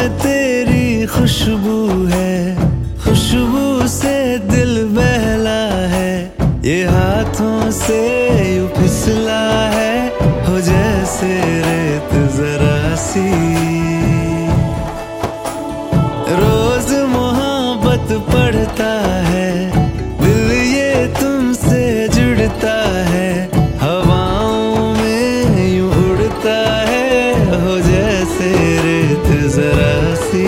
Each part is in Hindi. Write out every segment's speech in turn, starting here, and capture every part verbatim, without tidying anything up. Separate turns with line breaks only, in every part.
में तेरी खुशबू है, खुशबू से दिल बहला है, ये हाथों से यूं फिसला है, हो जैसे रेत जरा सी। रोज मोहब्बत पढ़ता है दिल, ये तुमसे जुड़ता है, हवाओं में यूं उड़ता है, हो जैसे रेत जरा सी।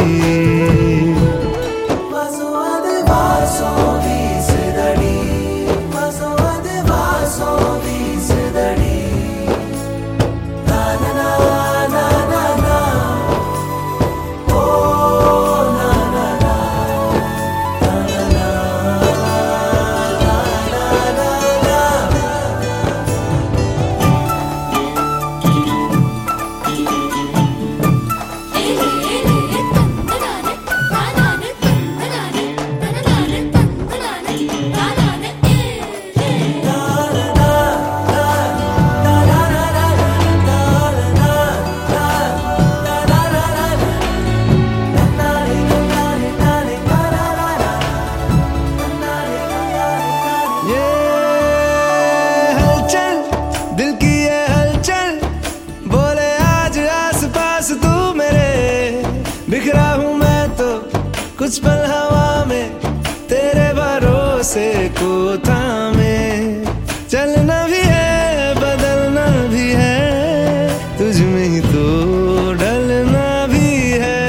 बिखरा हूँ मैं तो कुछ पल हवा में, तेरे भरोसे को थामे, चलना भी है बदलना भी है, तुझ में ही तो ढलना भी है।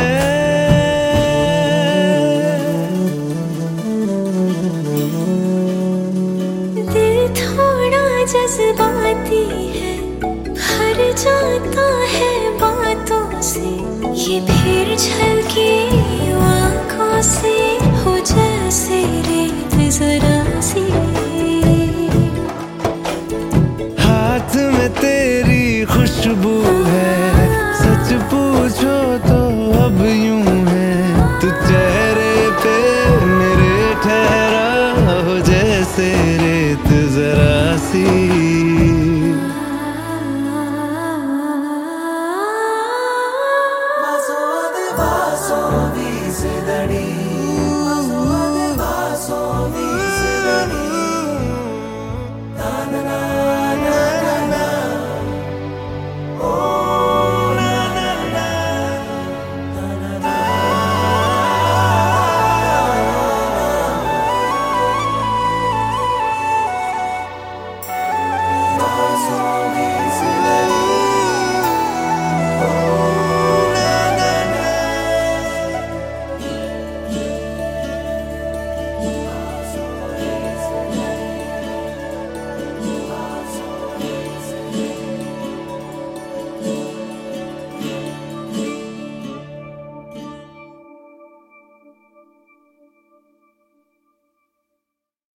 दिल थोड़ा जज्बाती है, हर जाता है बातों से, ये फिर झलके आँखों से, हो जैसे रेत जरा सी।
हाथ में तेरी खुशबू है, सच पूछो तो अब यूं है, तू चेहरे पे मेरे ठहरा, हो जैसे रेत जरा सी।
Vaso di sedari